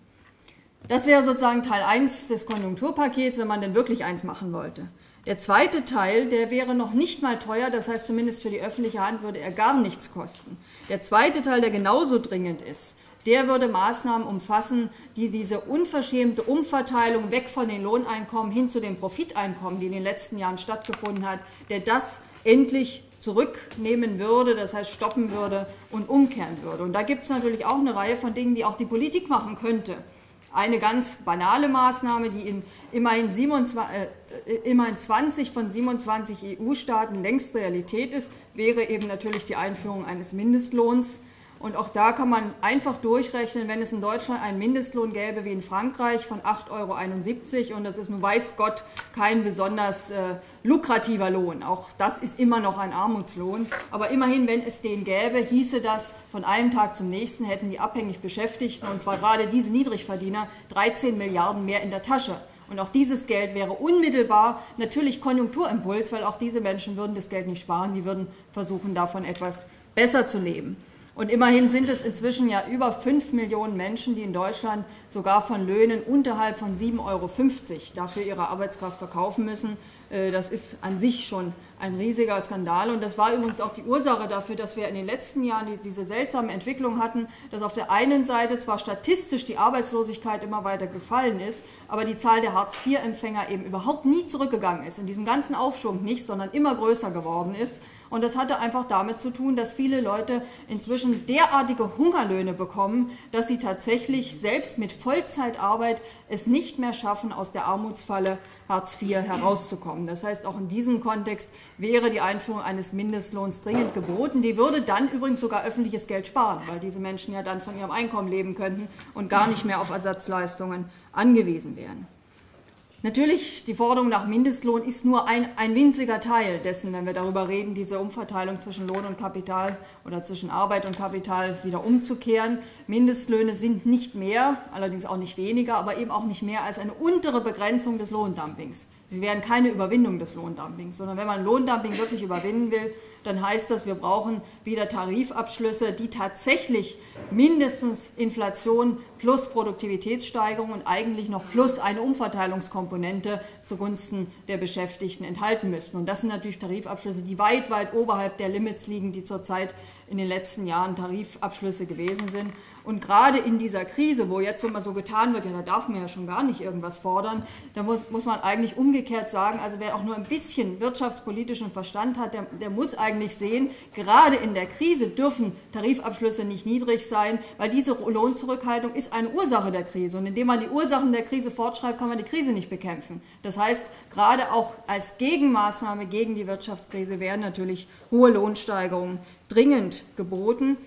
S1: Das wäre sozusagen Teil eins des Konjunkturpakets, wenn man denn wirklich eins machen wollte. Der zweite Teil, der wäre noch nicht mal teuer, das heißt zumindest für die öffentliche Hand würde er gar nichts kosten. Der zweite Teil, der genauso dringend ist, der würde Maßnahmen umfassen, die diese unverschämte Umverteilung weg von den Lohneinkommen hin zu den Profiteinkommen, die in den letzten Jahren stattgefunden hat, der das endlich zurücknehmen würde, das heißt stoppen würde und umkehren würde. Und da gibt es natürlich auch eine Reihe von Dingen, die auch die Politik machen könnte. Eine ganz banale Maßnahme, die in immerhin, siebenundzwanzig, äh, immerhin zwanzig von siebenundzwanzig E U-Staaten längst Realität ist, wäre eben natürlich die Einführung eines Mindestlohns. Und auch da kann man einfach durchrechnen, wenn es in Deutschland einen Mindestlohn gäbe wie in Frankreich von acht Euro einundsiebzig, und das ist nun weiß Gott kein besonders äh, lukrativer Lohn. Auch das ist immer noch ein Armutslohn. Aber immerhin, wenn es den gäbe, hieße das, von einem Tag zum nächsten hätten die abhängig Beschäftigten, und zwar gerade diese Niedrigverdiener, dreizehn Milliarden mehr in der Tasche. Und auch dieses Geld wäre unmittelbar natürlich Konjunkturimpuls, weil auch diese Menschen würden das Geld nicht sparen, die würden versuchen, davon etwas besser zu leben. Und immerhin sind es inzwischen ja über fünf Millionen Menschen, die in Deutschland sogar von Löhnen unterhalb von sieben Euro fünfzig dafür ihre Arbeitskraft verkaufen müssen. Das ist an sich schon ein riesiger Skandal. Und das war übrigens auch die Ursache dafür, dass wir in den letzten Jahren diese seltsame Entwicklung hatten, dass auf der einen Seite zwar statistisch die Arbeitslosigkeit immer weiter gefallen ist, aber die Zahl der Hartz vier Empfänger eben überhaupt nie zurückgegangen ist, in diesem ganzen Aufschwung nicht, sondern immer größer geworden ist. Und das hatte einfach damit zu tun, dass viele Leute inzwischen derartige Hungerlöhne bekommen, dass sie tatsächlich selbst mit Vollzeitarbeit es nicht mehr schaffen, aus der Armutsfalle Hartz vier herauszukommen. Das heißt, auch in diesem Kontext wäre die Einführung eines Mindestlohns dringend geboten. Die würde dann übrigens sogar öffentliches Geld sparen, weil diese Menschen ja dann von ihrem Einkommen leben könnten und gar nicht mehr auf Ersatzleistungen angewiesen wären. Natürlich, die Forderung nach Mindestlohn ist nur ein, ein winziger Teil dessen, wenn wir darüber reden, diese Umverteilung zwischen Lohn und Kapital oder zwischen Arbeit und Kapital wieder umzukehren. Mindestlöhne sind nicht mehr, allerdings auch nicht weniger, aber eben auch nicht mehr als eine untere Begrenzung des Lohndumpings. Sie wären keine Überwindung des Lohndumpings, sondern wenn man Lohndumping wirklich überwinden will, dann heißt das, wir brauchen wieder Tarifabschlüsse, die tatsächlich mindestens Inflation plus Produktivitätssteigerung und eigentlich noch plus eine Umverteilungskomponente zugunsten der Beschäftigten enthalten müssen. Und das sind natürlich Tarifabschlüsse, die weit, weit oberhalb der Limits liegen, die zurzeit in den letzten Jahren Tarifabschlüsse gewesen sind. Und gerade in dieser Krise, wo jetzt immer so getan wird, ja, da darf man ja schon gar nicht irgendwas fordern, da muss, muss man eigentlich umgekehrt sagen, also wer auch nur ein bisschen wirtschaftspolitischen Verstand hat, der, der muss eigentlich sehen, gerade in der Krise dürfen Tarifabschlüsse nicht niedrig sein, weil diese Lohnzurückhaltung ist eine Ursache der Krise. Und indem man die Ursachen der Krise fortschreibt, kann man die Krise nicht bekämpfen. Das heißt, gerade auch als Gegenmaßnahme gegen die Wirtschaftskrise wären natürlich hohe Lohnsteigerungen dringend geboten.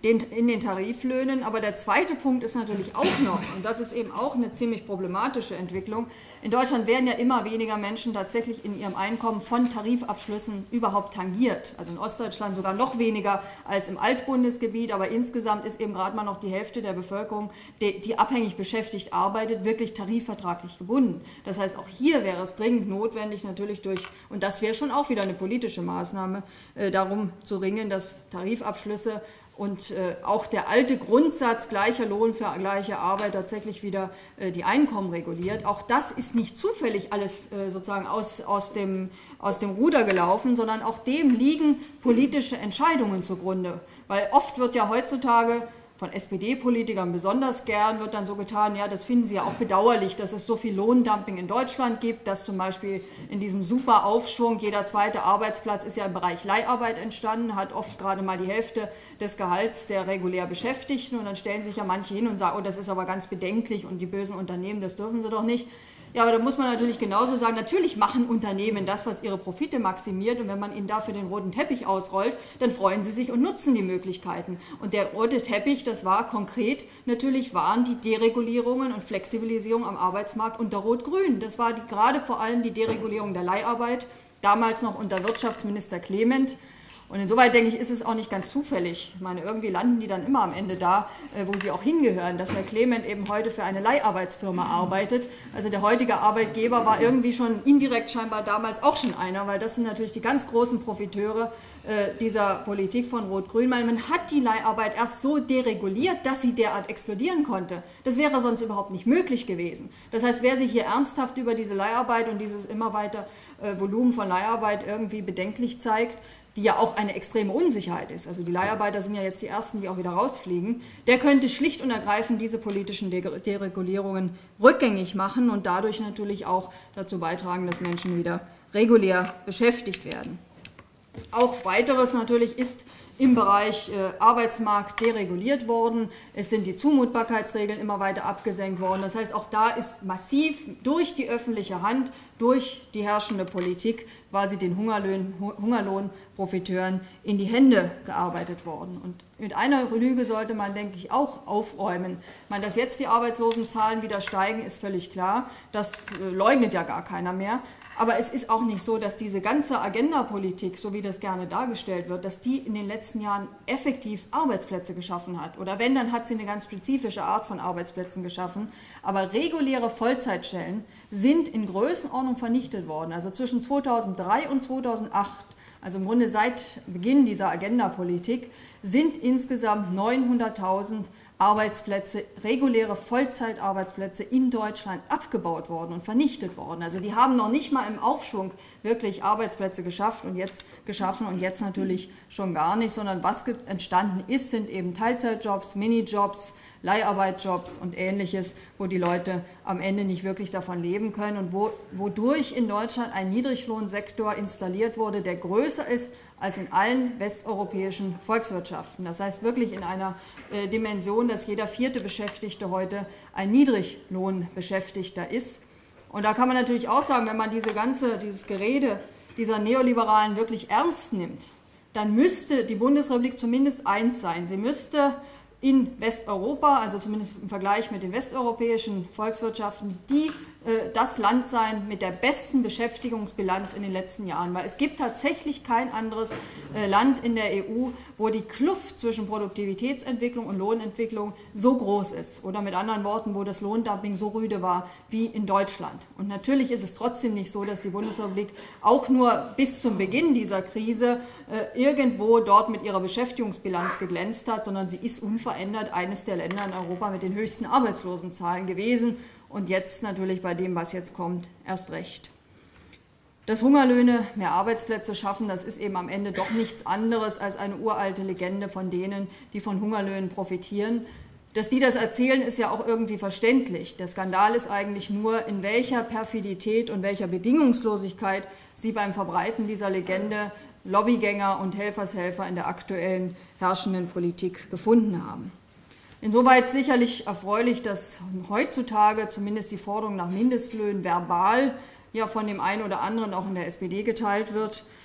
S1: den, in den Tariflöhnen. Aber der zweite Punkt ist natürlich auch noch, und das ist eben auch eine ziemlich problematische Entwicklung, in Deutschland werden ja immer weniger Menschen tatsächlich in ihrem Einkommen von Tarifabschlüssen überhaupt tangiert. Also in Ostdeutschland sogar noch weniger als im Altbundesgebiet, aber insgesamt ist eben gerade mal noch die Hälfte der Bevölkerung, die, die abhängig beschäftigt arbeitet, wirklich tarifvertraglich gebunden. Das heißt, auch hier wäre es dringend notwendig, natürlich durch, und das wäre schon auch wieder eine politische Maßnahme, äh, darum zu ringen, dass Tarifabschlüsse und äh, auch der alte Grundsatz gleicher Lohn für gleiche Arbeit tatsächlich wieder äh, die Einkommen reguliert. Auch das ist nicht zufällig alles äh, sozusagen aus, aus, dem, aus dem Ruder gelaufen, sondern auch dem liegen politische Entscheidungen zugrunde. Weil oft wird ja heutzutage von S P D-Politikern besonders gern, wird dann so getan, ja, das finden sie ja auch bedauerlich, dass es so viel Lohndumping in Deutschland gibt, dass zum Beispiel in diesem super Aufschwung, jeder zweite Arbeitsplatz ist ja im Bereich Leiharbeit entstanden, hat oft gerade mal die Hälfte des Gehalts der regulär Beschäftigten und dann stellen sich ja manche hin und sagen, oh, das ist aber ganz bedenklich und die bösen Unternehmen, das dürfen sie doch nicht. Ja, aber da muss man natürlich genauso sagen, natürlich machen Unternehmen das, was ihre Profite maximiert und wenn man ihnen dafür den roten Teppich ausrollt, dann freuen sie sich und nutzen die Möglichkeiten. Und der rote Teppich, das war konkret, natürlich waren die Deregulierungen und Flexibilisierung am Arbeitsmarkt unter Rot-Grün. Das war die, gerade vor allem die Deregulierung der Leiharbeit, damals noch unter Wirtschaftsminister Clement. Und insoweit denke ich, ist es auch nicht ganz zufällig. Ich meine, irgendwie landen die dann immer am Ende da, wo sie auch hingehören, dass Herr Clement eben heute für eine Leiharbeitsfirma arbeitet. Also der heutige Arbeitgeber war irgendwie schon indirekt scheinbar damals auch schon einer, weil das sind natürlich die ganz großen Profiteure dieser Politik von Rot-Grün. Man hat die Leiharbeit erst so dereguliert, dass sie derart explodieren konnte. Das wäre sonst überhaupt nicht möglich gewesen. Das heißt, wer sich hier ernsthaft über diese Leiharbeit und dieses immer weiter Volumen von Leiharbeit irgendwie bedenklich zeigt, die ja auch eine extreme Unsicherheit ist, also die Leiharbeiter sind ja jetzt die Ersten, die auch wieder rausfliegen, der könnte schlicht und ergreifend diese politischen Deregulierungen rückgängig machen und dadurch natürlich auch dazu beitragen, dass Menschen wieder regulär beschäftigt werden. Auch weiteres natürlich ist im Bereich äh, Arbeitsmarkt dereguliert worden. Es sind die Zumutbarkeitsregeln immer weiter abgesenkt worden. Das heißt, auch da ist massiv durch die öffentliche Hand, durch die herrschende Politik quasi den Hungerlohn, Hungerlohnprofiteuren in die Hände gearbeitet worden. Und mit einer Lüge sollte man, denke ich, auch aufräumen. Ich meine, dass jetzt die Arbeitslosenzahlen wieder steigen, ist völlig klar. Das äh, leugnet ja gar keiner mehr. Aber es ist auch nicht so, dass diese ganze Agenda-Politik, so wie das gerne dargestellt wird, dass die in den letzten Jahren effektiv Arbeitsplätze geschaffen hat. Oder wenn, dann hat sie eine ganz spezifische Art von Arbeitsplätzen geschaffen. Aber reguläre Vollzeitstellen sind in Größenordnung vernichtet worden. Also zwischen zweitausenddrei und zweitausendacht, also im Grunde seit Beginn dieser Agenda-Politik, sind insgesamt neunhunderttausend Arbeitsplätze, reguläre Vollzeitarbeitsplätze in Deutschland abgebaut worden und vernichtet worden. Also die haben noch nicht mal im Aufschwung wirklich Arbeitsplätze geschafft und jetzt geschaffen und jetzt natürlich schon gar nicht, sondern was entstanden ist, sind eben Teilzeitjobs, Minijobs, Leiharbeitjobs und Ähnliches, wo die Leute am Ende nicht wirklich davon leben können und wo, wodurch in Deutschland ein Niedriglohnsektor installiert wurde, der größer ist als in allen westeuropäischen Volkswirtschaften. Das heißt wirklich in einer äh, Dimension, dass jeder vierte Beschäftigte heute ein Niedriglohnbeschäftigter ist. Und da kann man natürlich auch sagen, wenn man diese ganze, dieses Gerede dieser Neoliberalen wirklich ernst nimmt, dann müsste die Bundesrepublik zumindest eins sein. Sie müsste in Westeuropa, also zumindest im Vergleich mit den westeuropäischen Volkswirtschaften, die äh, das Land sein mit der besten Beschäftigungsbilanz in den letzten Jahren. Weil es gibt tatsächlich kein anderes äh, Land in der E U, wo die Kluft zwischen Produktivitätsentwicklung und Lohnentwicklung so groß ist. Oder mit anderen Worten, wo das Lohndumping so rüde war wie in Deutschland. Und natürlich ist es trotzdem nicht so, dass die Bundesrepublik auch nur bis zum Beginn dieser Krise äh, irgendwo dort mit ihrer Beschäftigungsbilanz geglänzt hat, sondern sie ist unverändert verändert eines der Länder in Europa mit den höchsten Arbeitslosenzahlen gewesen und jetzt natürlich bei dem, was jetzt kommt, erst recht. Dass Hungerlöhne mehr Arbeitsplätze schaffen, das ist eben am Ende doch nichts anderes als eine uralte Legende von denen, die von Hungerlöhnen profitieren. Dass die das erzählen, ist ja auch irgendwie verständlich. Der Skandal ist eigentlich nur, in welcher Perfidität und welcher Bedingungslosigkeit sie beim Verbreiten dieser Legende Lobbygänger und Helfershelfer in der aktuellen herrschenden Politik gefunden haben. Insoweit sicherlich erfreulich, dass heutzutage zumindest die Forderung nach Mindestlöhnen verbal ja von dem einen oder anderen auch in der S P D geteilt wird.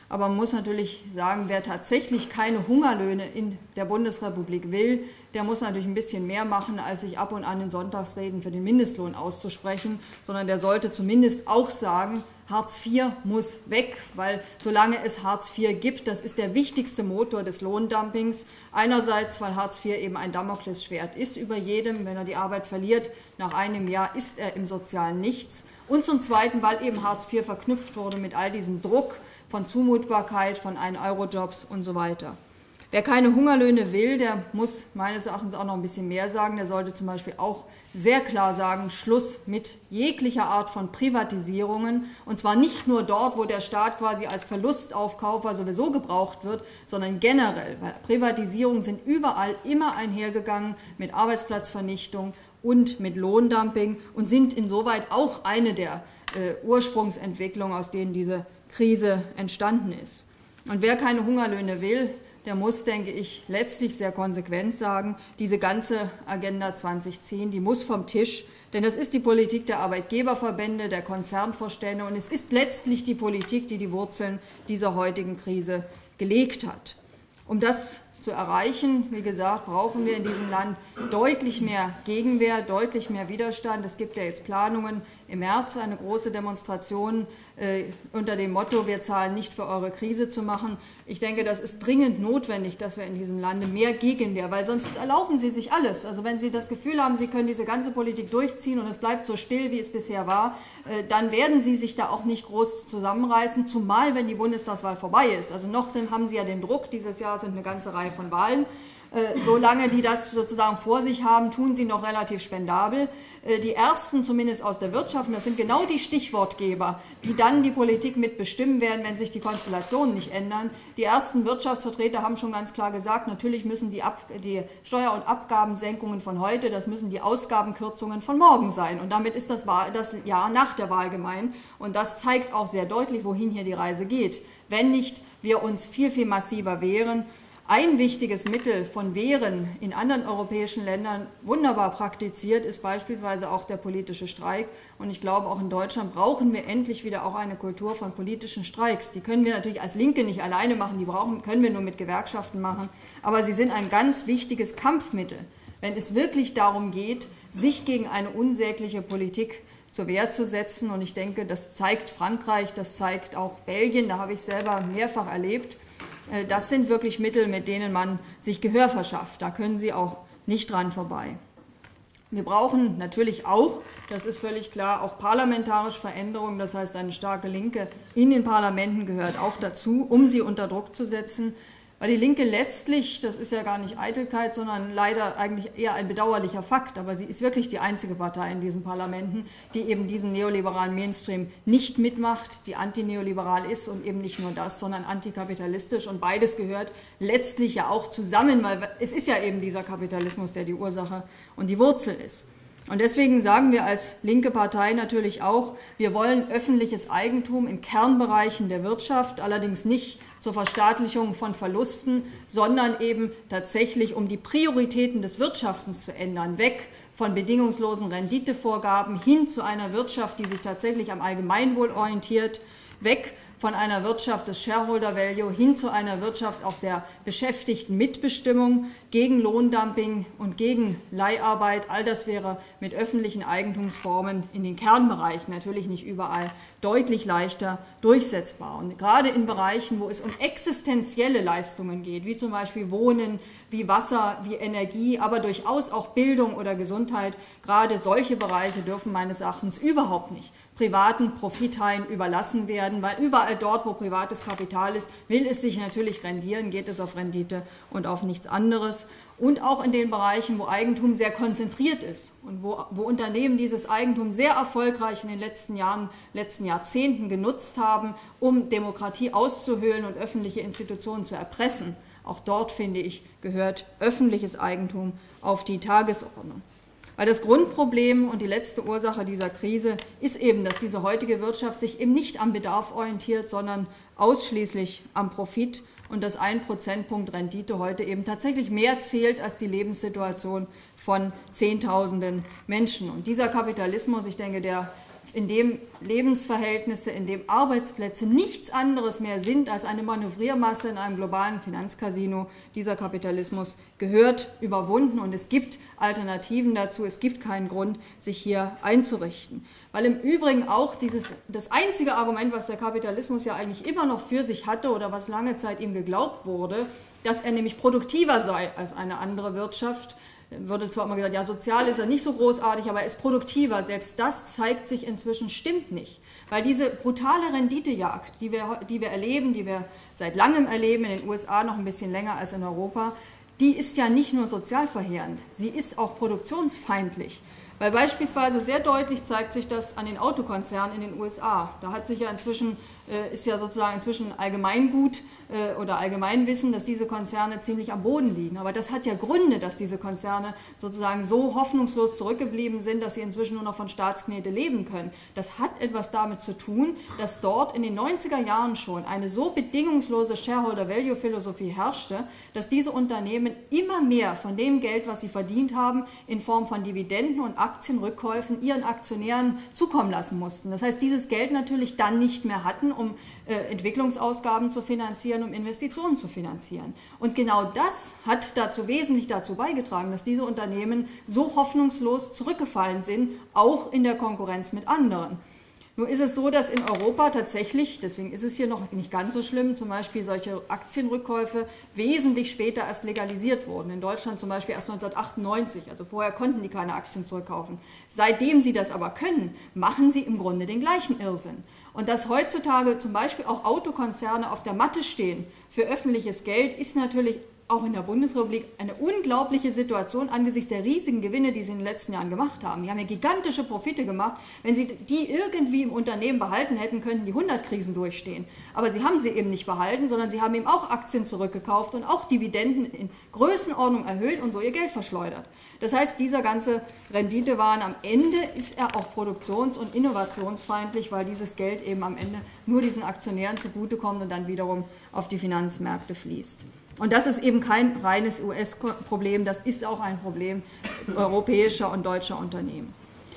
S1: Aber man muss natürlich sagen, wer tatsächlich keine Hungerlöhne in der Bundesrepublik will, der muss natürlich ein bisschen mehr machen, als sich ab und an in Sonntagsreden für den Mindestlohn auszusprechen, sondern der sollte zumindest auch sagen, Hartz vier muss weg, weil solange es Hartz vier gibt, das ist der wichtigste Motor des Lohndumpings. Einerseits, weil Hartz vier eben ein Damoklesschwert ist über jedem, wenn er die Arbeit verliert, nach einem Jahr ist er im sozialen Nichts. Und zum Zweiten, weil eben Hartz vier verknüpft wurde mit all diesem Druck von Zumutbarkeit, von ein-Euro-Jobs und so weiter. Wer keine Hungerlöhne will, der muss meines Erachtens auch noch ein bisschen mehr sagen. Der sollte zum Beispiel auch sehr klar sagen, Schluss mit jeglicher Art von Privatisierungen. Und zwar nicht nur dort, wo der Staat quasi als Verlustaufkaufer sowieso gebraucht wird, sondern generell. Weil Privatisierungen sind überall immer einhergegangen mit Arbeitsplatzvernichtung und mit Lohndumping und sind insoweit auch eine der äh, Ursprungsentwicklungen, aus denen diese Krise entstanden ist. Und wer keine Hungerlöhne will, der muss, denke ich, letztlich sehr konsequent sagen, diese ganze Agenda zwanzig zehn, die muss vom Tisch, denn das ist die Politik der Arbeitgeberverbände, der Konzernvorstände und es ist letztlich die Politik, die die Wurzeln dieser heutigen Krise gelegt hat. Um das zu erreichen, wie gesagt, brauchen wir in diesem Land deutlich mehr Gegenwehr, deutlich mehr Widerstand. Es gibt ja jetzt Planungen, im März eine große Demonstration äh, unter dem Motto, wir zahlen nicht für eure Krise zu machen. Ich denke, das ist dringend notwendig, dass wir in diesem Lande mehr Gegenwehr, weil sonst erlauben Sie sich alles. Also wenn Sie das Gefühl haben, Sie können diese ganze Politik durchziehen und es bleibt so still, wie es bisher war, äh, dann werden Sie sich da auch nicht groß zusammenreißen, zumal wenn die Bundestagswahl vorbei ist. Also noch sind, haben Sie ja den Druck, dieses Jahr sind eine ganze Reihe von Wahlen. Solange die das sozusagen vor sich haben, tun sie noch relativ spendabel. Die Ersten, zumindest aus der Wirtschaft, und das sind genau die Stichwortgeber, die dann die Politik mitbestimmen werden, wenn sich die Konstellationen nicht ändern. Die ersten Wirtschaftsvertreter haben schon ganz klar gesagt, natürlich müssen die, Ab die Steuer- und Abgabensenkungen von heute, das müssen die Ausgabenkürzungen von morgen sein. Und damit ist das, das Jahr nach der Wahl gemeint. Und das zeigt auch sehr deutlich, wohin hier die Reise geht. Wenn nicht wir uns viel, viel massiver wehren. Ein wichtiges Mittel von Wehren in anderen europäischen Ländern wunderbar praktiziert ist beispielsweise auch der politische Streik. Und ich glaube, auch in Deutschland brauchen wir endlich wieder auch eine Kultur von politischen Streiks. Die können wir natürlich als Linke nicht alleine machen, die brauchen, können wir nur mit Gewerkschaften machen. Aber sie sind ein ganz wichtiges Kampfmittel, wenn es wirklich darum geht, sich gegen eine unsägliche Politik zur Wehr zu setzen. Und ich denke, das zeigt Frankreich, das zeigt auch Belgien, da habe ich selber mehrfach erlebt. Das sind wirklich Mittel, mit denen man sich Gehör verschafft. Da können Sie auch nicht dran vorbei. Wir brauchen natürlich auch, das ist völlig klar, auch parlamentarische Veränderungen. Das heißt, eine starke Linke in den Parlamenten gehört auch dazu, um sie unter Druck zu setzen. Weil die Linke letztlich, das ist ja gar nicht Eitelkeit, sondern leider eigentlich eher ein bedauerlicher Fakt, aber sie ist wirklich die einzige Partei in diesen Parlamenten, die eben diesen neoliberalen Mainstream nicht mitmacht, die antineoliberal ist und eben nicht nur das, sondern antikapitalistisch. Und beides gehört letztlich ja auch zusammen, weil es ist ja eben dieser Kapitalismus, der die Ursache und die Wurzel ist. Und deswegen sagen wir als linke Partei natürlich auch, wir wollen öffentliches Eigentum in Kernbereichen der Wirtschaft, allerdings nicht zur Verstaatlichung von Verlusten, sondern eben tatsächlich, um die Prioritäten des Wirtschaftens zu ändern, weg von bedingungslosen Renditevorgaben hin zu einer Wirtschaft, die sich tatsächlich am Allgemeinwohl orientiert, weg von einer Wirtschaft des Shareholder Value hin zu einer Wirtschaft auch der Beschäftigtenmitbestimmung, gegen Lohndumping und gegen Leiharbeit. All das wäre mit öffentlichen Eigentumsformen in den Kernbereichen, natürlich nicht überall, deutlich leichter durchsetzbar. Und gerade in Bereichen, wo es um existenzielle Leistungen geht, wie zum Beispiel Wohnen, wie Wasser, wie Energie, aber durchaus auch Bildung oder Gesundheit, gerade solche Bereiche dürfen meines Erachtens überhaupt nicht privaten Profithaien überlassen werden, weil überall dort, wo privates Kapital ist, will es sich natürlich rendieren, geht es auf Rendite und auf nichts anderes. Und auch in den Bereichen, wo Eigentum sehr konzentriert ist und wo, wo Unternehmen dieses Eigentum sehr erfolgreich in den letzten Jahren, letzten Jahrzehnten genutzt haben, um Demokratie auszuhöhlen und öffentliche Institutionen zu erpressen. Auch dort, finde ich, gehört öffentliches Eigentum auf die Tagesordnung. Weil das Grundproblem und die letzte Ursache dieser Krise ist eben, dass diese heutige Wirtschaft sich eben nicht am Bedarf orientiert, sondern ausschließlich am Profit und dass ein Prozentpunkt Rendite heute eben tatsächlich mehr zählt als die Lebenssituation von Zehntausenden Menschen. Und dieser Kapitalismus, ich denke, der in dem Lebensverhältnisse, in dem Arbeitsplätze nichts anderes mehr sind als eine Manövriermasse in einem globalen Finanzcasino. Dieser Kapitalismus gehört überwunden und es gibt Alternativen dazu. Es gibt keinen Grund, sich hier einzurichten. Weil im Übrigen auch dieses, das einzige Argument, was der Kapitalismus ja eigentlich immer noch für sich hatte oder was lange Zeit ihm geglaubt wurde, dass er nämlich produktiver sei als eine andere Wirtschaft, wurde zwar immer gesagt, ja, sozial ist er nicht so großartig, aber er ist produktiver. Selbst das zeigt sich inzwischen, stimmt nicht. Weil diese brutale Renditejagd, die wir, die wir erleben, die wir seit langem erleben, in den U S A noch ein bisschen länger als in Europa, die ist ja nicht nur sozial verheerend, sie ist auch produktionsfeindlich. Weil beispielsweise sehr deutlich zeigt sich das an den Autokonzernen in den U S A. Da hat sich ja inzwischen, ist ja sozusagen inzwischen Allgemeingut oder Allgemeinwissen, dass diese Konzerne ziemlich am Boden liegen. Aber das hat ja Gründe, dass diese Konzerne sozusagen so hoffnungslos zurückgeblieben sind, dass sie inzwischen nur noch von Staatsknete leben können. Das hat etwas damit zu tun, dass dort in den neunziger Jahren schon eine so bedingungslose Shareholder-Value-Philosophie herrschte, dass diese Unternehmen immer mehr von dem Geld, was sie verdient haben, in Form von Dividenden und Aktienrückkäufen ihren Aktionären zukommen lassen mussten. Das heißt, dieses Geld natürlich dann nicht mehr hatten, um äh, Entwicklungsausgaben zu finanzieren, um Investitionen zu finanzieren. Und genau das hat dazu wesentlich dazu beigetragen, dass diese Unternehmen so hoffnungslos zurückgefallen sind, auch in der Konkurrenz mit anderen. Nur ist es so, dass in Europa tatsächlich, deswegen ist es hier noch nicht ganz so schlimm, zum Beispiel solche Aktienrückkäufe wesentlich später erst legalisiert wurden. In Deutschland zum Beispiel erst neunzehnhundertachtundneunzig, also vorher konnten die keine Aktien zurückkaufen. Seitdem sie das aber können, machen sie im Grunde den gleichen Irrsinn. Und dass heutzutage zum Beispiel auch Autokonzerne auf der Matte stehen für öffentliches Geld, ist natürlich auch in der Bundesrepublik eine unglaubliche Situation angesichts der riesigen Gewinne, die sie in den letzten Jahren gemacht haben. Die haben ja gigantische Profite gemacht. Wenn sie die irgendwie im Unternehmen behalten hätten, könnten die hundert Krisen durchstehen. Aber sie haben sie eben nicht behalten, sondern sie haben eben auch Aktien zurückgekauft und auch Dividenden in Größenordnung erhöht und so ihr Geld verschleudert. Das heißt, dieser ganze Renditewahn am Ende ist er auch produktions- und innovationsfeindlich, weil dieses Geld eben am Ende nur diesen Aktionären zugutekommt und dann wiederum auf die Finanzmärkte fließt. Und das ist eben kein reines U S-Problem, das ist auch ein Problem europäischer und deutscher Unternehmen.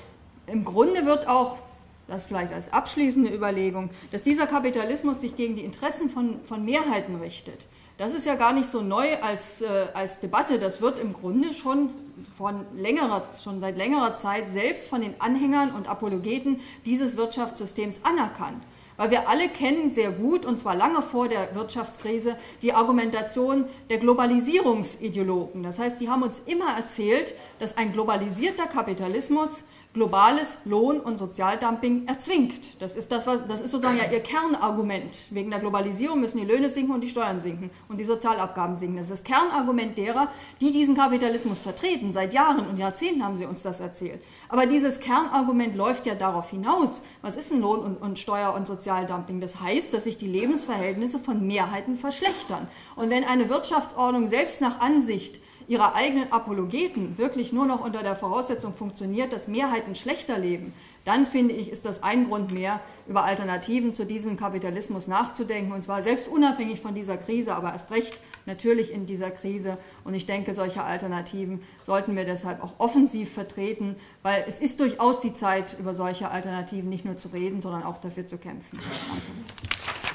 S1: Im Grunde wird auch, das vielleicht als abschließende Überlegung, dass dieser Kapitalismus sich gegen die Interessen von, von Mehrheiten richtet. Das ist ja gar nicht so neu als, äh, als Debatte, das wird im Grunde schon, von längerer, schon seit längerer Zeit selbst von den Anhängern und Apologeten dieses Wirtschaftssystems anerkannt. Weil wir alle kennen sehr gut, und zwar lange vor der Wirtschaftskrise, die Argumentation der Globalisierungsideologen. Das heißt, die haben uns immer erzählt, dass ein globalisierter Kapitalismus globales Lohn- und Sozialdumping erzwingt. Das ist, das, was, das ist sozusagen ja ihr Kernargument. Wegen der Globalisierung müssen die Löhne sinken und die Steuern sinken und die Sozialabgaben sinken. Das ist das Kernargument derer, die diesen Kapitalismus vertreten. Seit Jahren und Jahrzehnten haben sie uns das erzählt. Aber dieses Kernargument läuft ja darauf hinaus. Was ist ein Lohn- und, und Steuer- und Sozialdumping? Das heißt, dass sich die Lebensverhältnisse von Mehrheiten verschlechtern. Und wenn eine Wirtschaftsordnung selbst nach Ansicht ihrer eigenen Apologeten wirklich nur noch unter der Voraussetzung funktioniert, dass Mehrheiten schlechter leben, dann finde ich, ist das ein Grund mehr, über Alternativen zu diesem Kapitalismus nachzudenken, und zwar selbst unabhängig von dieser Krise, aber erst recht natürlich in dieser Krise. Und ich denke, solche Alternativen sollten wir deshalb auch offensiv vertreten, weil es ist durchaus die Zeit, über solche Alternativen nicht nur zu reden, sondern auch dafür zu kämpfen. Danke.